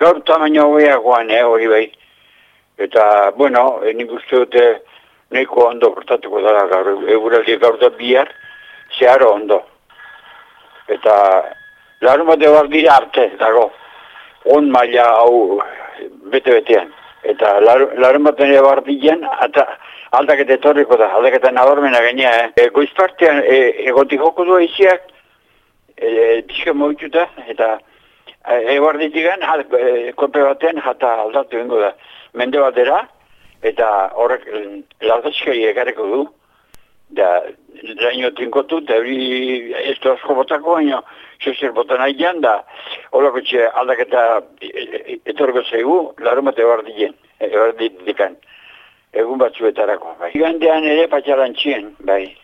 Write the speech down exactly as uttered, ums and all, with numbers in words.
Gaur tamaino hogeagoan, eh, hori bai. Eta, bueno, nik uste dute nahiko ondo portatuko dara gaur, eguraldi gaur da bihar, zeharo ondo. Eta, larun bat ebar dira arte, dago, on maila hau bete-betean. Eta, larun bat ebar diren, eta aldaketa etorriko da, aldaketa nabarmena gainea, eh. E, goizpartean, e, egotik joko du eiziak, e, pixka moituta, eta ebar ditigan, e, kolpe batean, jata aldatu ingo da. Mende batera, eta horrek lardazkari egareko du, da, daino tinkotu, eta hori ez da asko botako, baina sozer botan ailean, da, horreko txe aldaketa etorgo zaigu, larun bat ebar diken, ebar dikan, egun batzuetarako, bai. Igandean ere patxaran txien, bai.